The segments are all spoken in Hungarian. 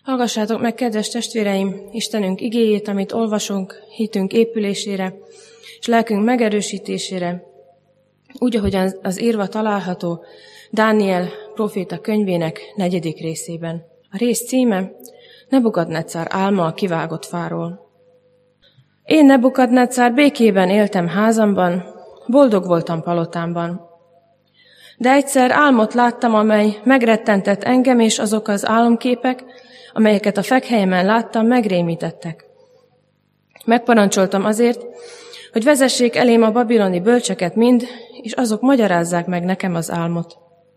Hallgassátok meg, kedves testvéreim, Istenünk igéjét, amit olvasunk, hitünk épülésére, és lelkünk megerősítésére, úgy, ahogyan az írva található Dániel próféta könyvének 4. részében. A rész címe Nebukadneccár álma a kivágott fáról. Én, Nebukadneccár, békében éltem házamban, boldog voltam palotámban. De egyszer álmot láttam, amely megrettentett engem, és azok az álomképek, amelyeket a fekhelyemen láttam, megrémítettek. Megparancsoltam azért, hogy vezessék elém a babiloni bölcseket mind, és azok magyarázzák meg nekem az álmot.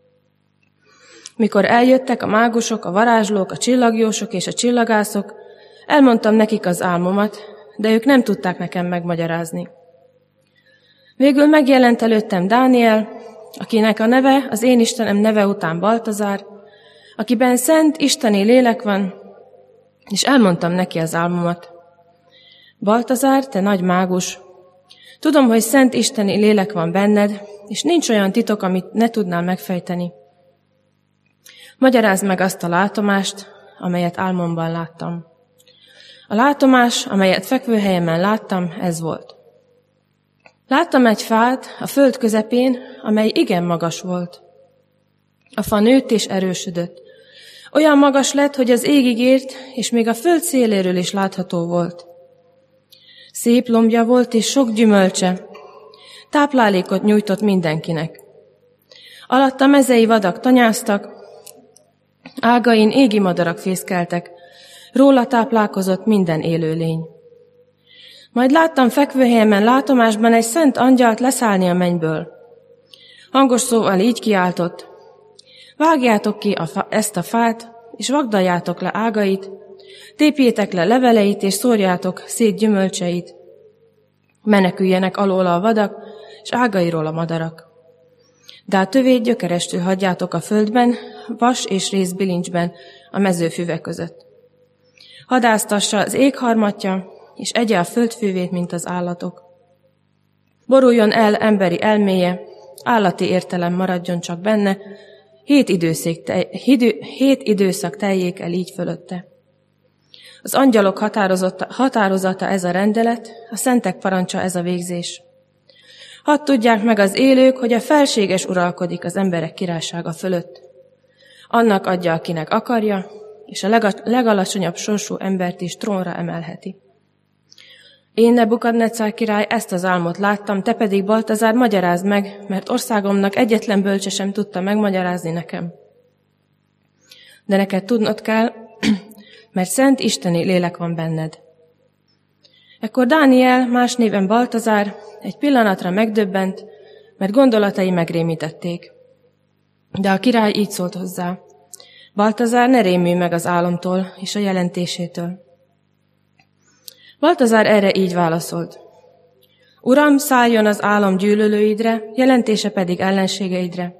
Mikor eljöttek a mágusok, a varázslók, a csillagjósok és a csillagászok, elmondtam nekik az álmomat, de ők nem tudták nekem megmagyarázni. Végül megjelent előttem Dániel, akinek a neve az én Istenem neve után Baltazár, akiben szent isteni lélek van, és elmondtam neki az álmomat. Baltazár, te nagy mágus, tudom, hogy szent isteni lélek van benned, és nincs olyan titok, amit ne tudnál megfejteni. Magyarázd meg azt a látomást, amelyet álmomban láttam. A látomás, amelyet fekvőhelyemen láttam, ez volt. Láttam egy fát a föld közepén, amely igen magas volt. A fa nőtt és erősödött. Olyan magas lett, hogy az égig ért, és még a föld széléről is látható volt. Szép lombja volt és sok gyümölcse. Táplálékot nyújtott mindenkinek. Alatta mezei vadak tanyáztak, ágain égi madarak fészkeltek, róla táplálkozott minden élőlény. Majd láttam fekvőhelyemen látomásban egy szent angyalt leszállni a mennyből. Hangos szóval így kiáltott: vágjátok ki ezt a fát, és vagdaljátok le ágait, tépjétek le leveleit, és szórjátok szét gyümölcseit. Meneküljenek alóla a vadak, és ágairól a madarak. De a tövét gyökerestül hagyjátok a földben, vas és rézbilincsben, a mezőfüvek között. Hadásztassa az ég harmatja, és egye a földfűvét, mint az állatok. Boruljon el emberi elméje, állati értelem maradjon csak benne, 7 időszak teljék el így fölötte. Az angyalok határozata ez a rendelet, a szentek parancsa ez a végzés. Hadd tudják meg az élők, hogy a felséges uralkodik az emberek királysága fölött. Annak adja, akinek akarja, és a legalacsonyabb sorsú embert is trónra emelheti. Én, Nebukadneccár király, ezt az álmot láttam, te pedig, Baltazár, magyarázd meg, mert országomnak egyetlen bölcse sem tudta megmagyarázni nekem. De neked tudnod kell, mert szent isteni lélek van benned. Ekkor Dániel, más néven Baltazár, egy pillanatra megdöbbent, mert gondolatai megrémítették. De a király így szólt hozzá: Baltazár, ne rémülj meg az álomtól és a jelentésétől. Baltazár erre így válaszolt: Uram, szálljon az álom gyűlölőidre, jelentése pedig ellenségeidre.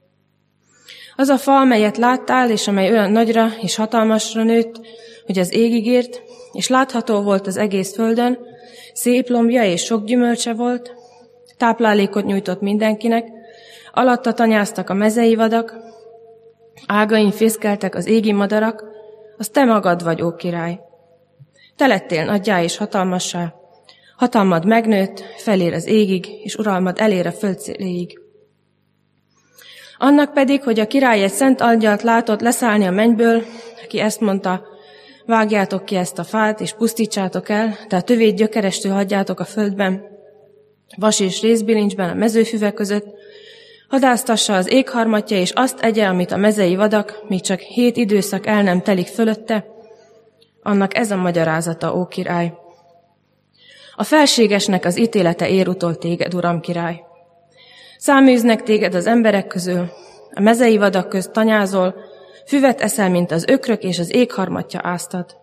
Az a fa, amelyet láttál, és amely olyan nagyra és hatalmasra nőtt, hogy az égig ért, és látható volt az egész földön, szép lombja és sok gyümölcse volt, táplálékot nyújtott mindenkinek, alatta tanyáztak a mezei vadak, ágain fészkeltek az égi madarak, az te magad vagy, ó király. Te lettél nagyjá és hatalmassá, hatalmad megnőtt, felér az égig, és uralmad elér a föld széléig. Annak pedig, hogy a király egy szent angyalt látott leszállni a mennyből, aki ezt mondta: vágjátok ki ezt a fát, és pusztítsátok el, de a tövét gyökerestül hagyjátok a földben, vas és rézbilincsben a mezőfüvek között, hadásztassa az ég harmatja, és azt egye, amit a mezei vadak, míg csak 7 időszak el nem telik fölötte, annak ez a magyarázata, ó király. A felségesnek az ítélete ér utol téged, uram király. Száműznek téged az emberek közül, a mezei vadak közt tanyázol, füvet eszel, mint az ökrök, és az ég harmatja áztat.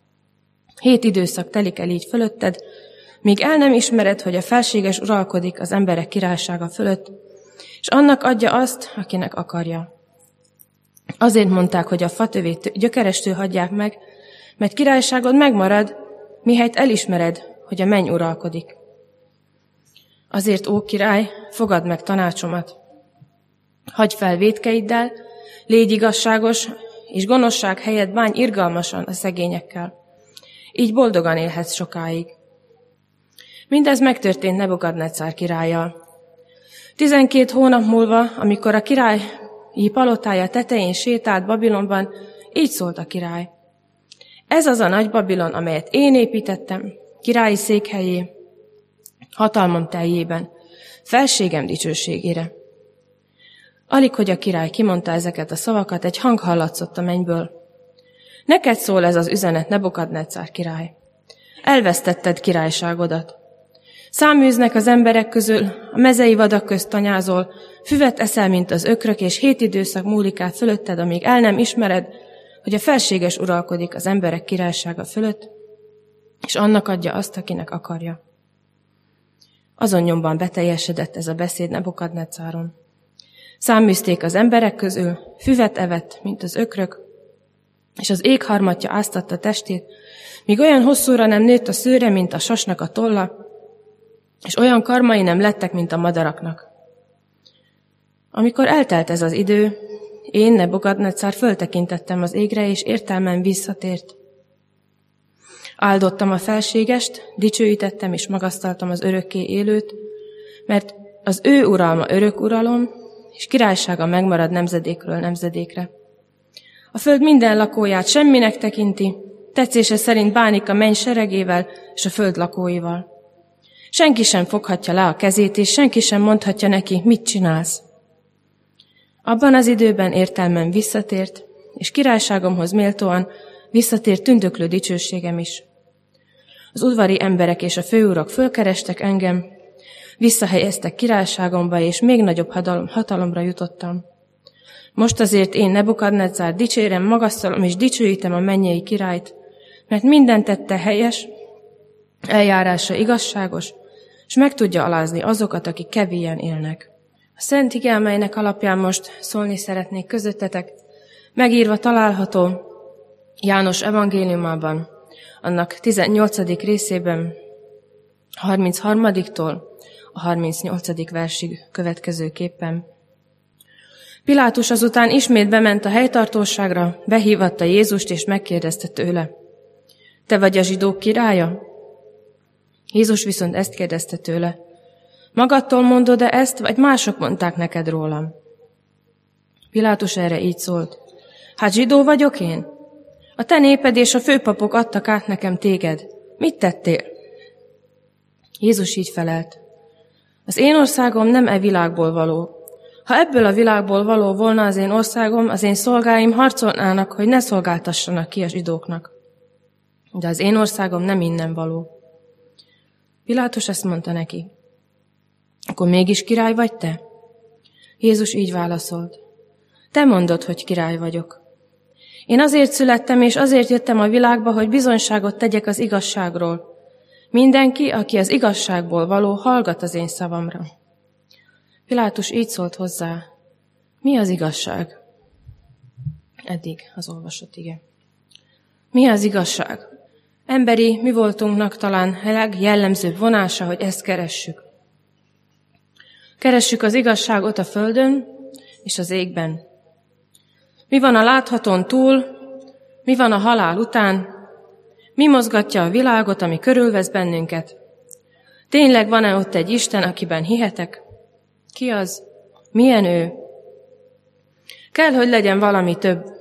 7 időszak telik el így fölötted, míg el nem ismered, hogy a felséges uralkodik az emberek királysága fölött, és annak adja azt, akinek akarja. Azért mondták, hogy a fatövét gyökerestől hagyják meg, mert királyságod megmarad, mihelyt elismered, hogy a menny uralkodik. Azért, ó király, fogadd meg tanácsomat. Hagyj fel vétkeiddel, légy igazságos, és gonoszság helyett bánj irgalmasan a szegényekkel. Így boldogan élhetsz sokáig. Mindez megtörtént Nebukadnecár királlyal. 12 hónap múlva, amikor a királyi palotája tetején sétált Babilonban, így szólt a király. Ez az a nagy Babilon, amelyet én építettem, királyi székhelyé, hatalmam teljében, felségem dicsőségére. Alig, hogy a király kimondta ezeket a szavakat, egy hang hallatszott a mennyből. Neked szól ez az üzenet, Nebukadnecár király. Elvesztetted királyságodat. Száműznek az emberek közül, a mezei vadak közt tanyázol, füvet eszel, mint az ökrök, és 7 időszak múlik át fölötted, amíg el nem ismered, hogy a felséges uralkodik az emberek királysága fölött, és annak adja azt, akinek akarja. Azon nyomban beteljesedett ez a beszéd Nebukadnecáron. Száműzték az emberek közül, füvet evett, mint az ökrök, és az ég harmatja áztatta testét, míg olyan hosszúra nem nőtt a szőre, mint a sasnak a tolla, és olyan karmai nem lettek, mint a madaraknak. Amikor eltelt ez az idő, én, Nebukadnecár, föltekintettem az égre, és értelmem visszatért. Áldottam a felségest, dicsőítettem és magasztaltam az örökké élőt, mert az ő uralma örök uralom, és királysága megmarad nemzedékről nemzedékre. A föld minden lakóját semminek tekinti, tetszése szerint bánik a menny seregével és a föld lakóival. Senki sem foghatja le a kezét, és senki sem mondhatja neki, mit csinálsz. Abban az időben értelmem visszatért, és királyságomhoz méltóan visszatért tündöklő dicsőségem is. Az udvari emberek és a főurak fölkerestek engem, visszahelyeztek királyságomba, és még nagyobb hatalomra jutottam. Most azért én, Nebukadnecár, dicsérem, magasztalom és dicsőítem a mennyei királyt, mert minden tette helyes, eljárása igazságos, és meg tudja alázni azokat, akik kevélyen élnek. A szent ige, amelynek alapján most szólni szeretnék közöttetek, megírva található János evangéliumában, annak 18. részében, 33-tól a 38. versig következőképpen. Pilátus azután ismét bement a helytartóságra, behívatta Jézust, és megkérdezte tőle: Te vagy a zsidók királya? Jézus viszont ezt kérdezte tőle: Magadtól mondod-e ezt, vagy mások mondták neked rólam? Pilátus erre így szólt: Hát zsidó vagyok én? A te néped és a főpapok adtak át nekem téged. Mit tettél? Jézus így felelt: Az én országom nem e világból való. Ha ebből a világból való volna az én országom, az én szolgáim harcolnának, hogy ne szolgáltassanak ki a zsidóknak. De az én országom nem innen való. Pilátus ezt mondta neki: Akkor mégis király vagy te? Jézus így válaszolt: Te mondod, hogy király vagyok. Én azért születtem, és azért jöttem a világba, hogy bizonyságot tegyek az igazságról. Mindenki, aki az igazságból való, hallgat az én szavamra. Pilátus így szólt hozzá: Mi az igazság? Eddig az olvasott ige. Mi az igazság? Emberi mi voltunknak talán legjellemzőbb vonása, hogy ezt keressük. Keressük az igazságot a földön és az égben. Mi van a láthatón túl, mi van a halál után, mi mozgatja a világot, ami körülvesz bennünket. Tényleg van-e ott egy Isten, akiben hihetek? Ki az? Milyen ő? Kell, hogy legyen valami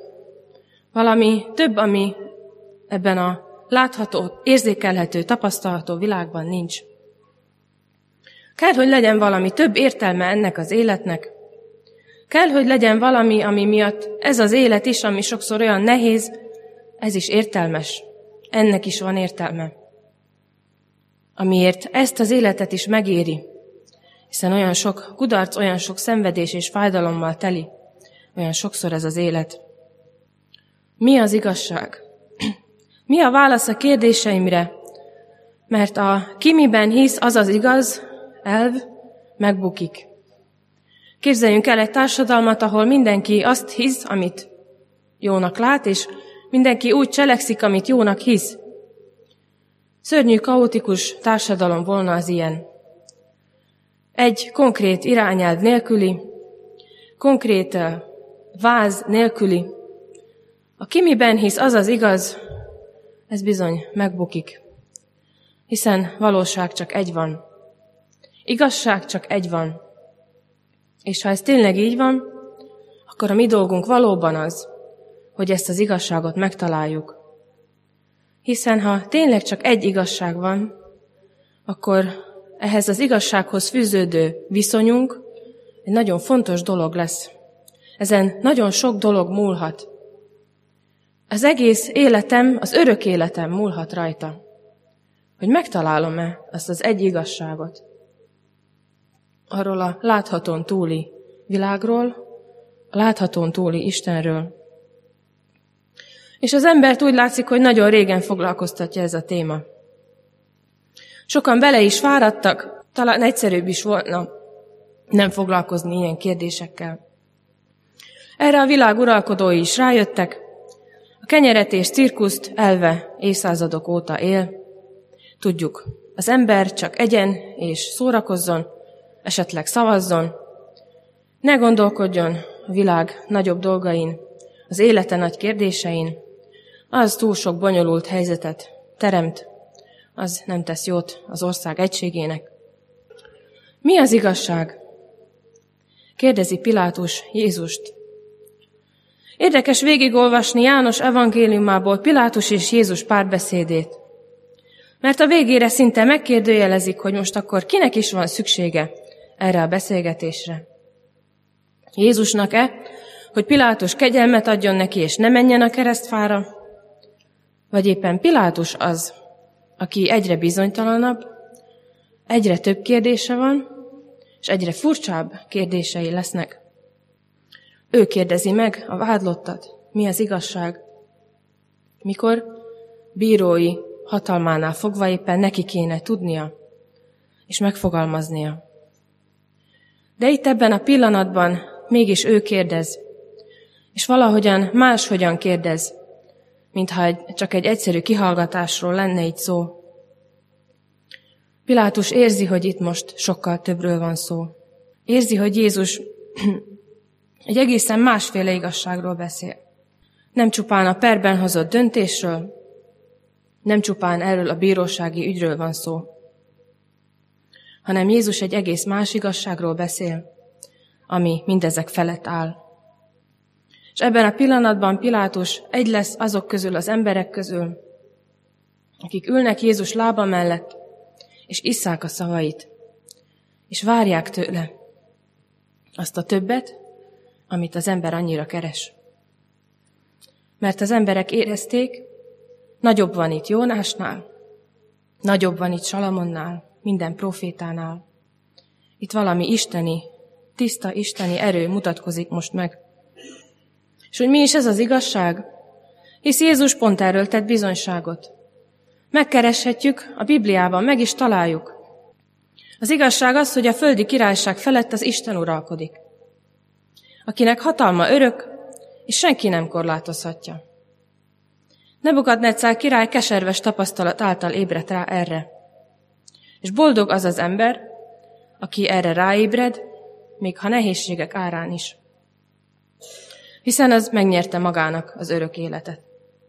több, ami ebben a látható, érzékelhető, tapasztalható világban nincs. Kell, hogy legyen valami több értelme ennek az életnek. Kell, hogy legyen valami, ami miatt ez az élet is, ami sokszor olyan nehéz, ez is értelmes. Ennek is van értelme. Amiért ezt az életet is megéri, hiszen olyan sok kudarc, olyan sok szenvedés és fájdalommal teli, olyan sokszor ez az élet. Mi az igazság? Mi a válasz a kérdéseimre? Mert a ki miben hisz, az az igaz elv megbukik. Képzeljünk el egy társadalmat, ahol mindenki azt hisz, amit jónak lát, és mindenki úgy cselekszik, amit jónak hisz. Szörnyű, kaotikus társadalom volna az ilyen. Egy konkrét irányelv nélküli, konkrét váz nélküli, Aki miben hisz, az az igaz, ez bizony megbukik. Hiszen valóság csak egy van. Igazság csak egy van. És ha ez tényleg így van, akkor a mi dolgunk valóban az, hogy ezt az igazságot megtaláljuk. Hiszen ha tényleg csak egy igazság van, akkor ehhez az igazsághoz fűződő viszonyunk egy nagyon fontos dolog lesz. Ezen nagyon sok dolog múlhat. Az egész életem, az örök életem múlhat rajta. Hogy megtalálom-e azt az egy igazságot. Arról a láthatón túli világról, a láthatón túli Istenről. És az embert úgy látszik, hogy nagyon régen foglalkoztatja ez a téma. Sokan bele is fáradtak, talán egyszerűbb is volna nem foglalkozni ilyen kérdésekkel. Erre a világ uralkodói is rájöttek, a kenyeretés cirkuszt elve évszázadok óta él. Tudjuk, az ember csak egyen és szórakozzon, esetleg szavazzon, ne gondolkodjon a világ nagyobb dolgain, az élete nagy kérdésein, az túl sok bonyolult helyzetet teremt, az nem tesz jót az ország egységének. Mi az igazság? Kérdezi Pilátus Jézust. Érdekes végigolvasni János evangéliumából Pilátus és Jézus párbeszédét, mert a végére szinte megkérdőjelezik, hogy most akkor kinek is van szüksége erre a beszélgetésre. Jézusnak-e, hogy Pilátus kegyelmet adjon neki, és ne menjen a keresztfára? Vagy éppen Pilátus az, aki egyre bizonytalanabb, egyre több kérdése van, és egyre furcsább kérdései lesznek? Ő kérdezi meg a vádlottat, mi az igazság, mikor bírói hatalmánál fogva éppen neki kéne tudnia, és megfogalmaznia. De itt ebben a pillanatban mégis ő kérdez, és valahogyan máshogyan kérdez, mintha csak egy egyszerű kihallgatásról lenne itt szó. Pilátus érzi, hogy itt most sokkal többről van szó. Érzi, hogy Jézus egy egészen másféle igazságról beszél. Nem csupán a perben hozott döntésről, nem csupán erről a bírósági ügyről van szó, hanem Jézus egy egész más igazságról beszél, ami mindezek felett áll. És ebben a pillanatban Pilátus egy lesz azok közül, az emberek közül, akik ülnek Jézus lába mellett, és isszák a szavait, és várják tőle azt a többet, amit az ember annyira keres. Mert az emberek érezték, nagyobb van itt Jónásnál, nagyobb van itt Salamonnál, minden profétánál. Itt valami isteni, tiszta isteni erő mutatkozik most meg. És hogy mi is ez az igazság? Hisz Jézus pont erről tett bizonyságot. Megkereshetjük, a Bibliában meg is találjuk. Az igazság az, hogy a földi királyság felett az Isten uralkodik, akinek hatalma örök, és senki nem korlátozhatja. Nebukadneccár király keserves tapasztalat által ébredt rá erre. És boldog az az ember, aki erre ráébred, még ha nehézségek árán is. Hiszen az megnyerte magának az örök életet.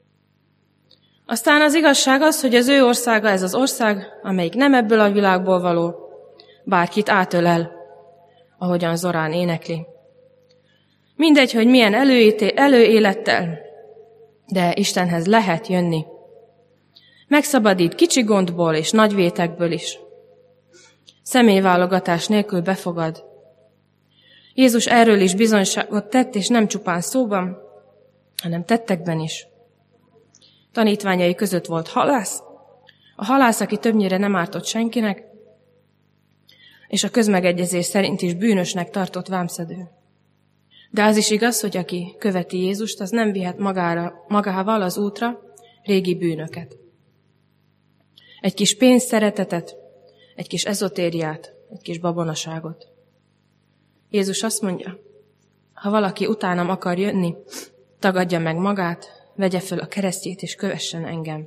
Aztán az igazság az, hogy az ő országa ez az ország, amelyik nem ebből a világból való, bárkit átölel, ahogyan Zorán énekli. Mindegy, hogy milyen előélettel, de Istenhez lehet jönni. Megszabadít kicsi gondból és nagy vétekből is. Személyválogatás nélkül befogad. Jézus erről is bizonyságot tett, és nem csupán szóban, hanem tettekben is. Tanítványai között volt halász, a halász, aki többnyire nem ártott senkinek, és a közmegegyezés szerint is bűnösnek tartott vámszedő. De az is igaz, hogy aki követi Jézust, az nem vihet magával az útra régi bűnöket. Egy kis pénzszeretetet, egy kis ezotériát, egy kis babonaságot. Jézus azt mondja, ha valaki utánam akar jönni, tagadja meg magát, vegye föl a keresztjét és kövessen engem.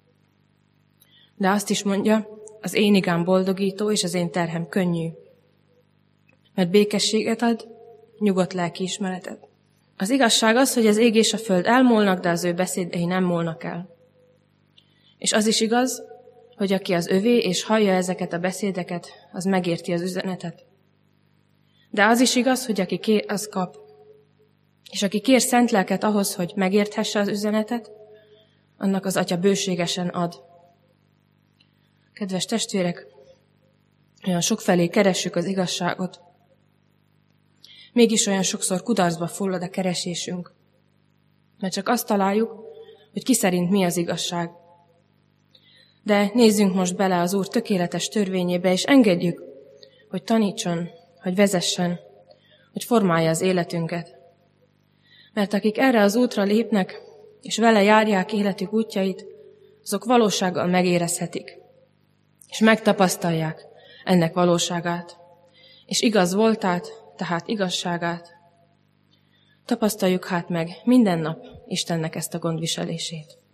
De azt is mondja, az én igám boldogító és az én terhem könnyű, mert békességet ad, nyugodt lelkiismeretet Az igazság az, hogy az ég és a föld elmúlnak, de az ő beszédei nem múlnak el. És az is igaz, hogy aki az övé és hallja ezeket a beszédeket, az megérti az üzenetet. De az is igaz, hogy aki kér, az kap. És aki kér szent lelket ahhoz, hogy megérthesse az üzenetet, annak az Atya bőségesen ad. Kedves testvérek, olyan sokfelé keressük az igazságot, mégis olyan sokszor kudarcba fullad a keresésünk, mert csak azt találjuk, hogy ki szerint mi az igazság. De nézzünk most bele az Úr tökéletes törvényébe, és engedjük, hogy tanítson, hogy vezessen, hogy formálja az életünket. Mert akik erre az útra lépnek, és vele járják életük útjait, azok valósággal megérezhetik, és megtapasztalják ennek valóságát, és igaz voltát, tehát igazságát. Tapasztaljuk hát meg minden nap Istennek ezt a gondviselését.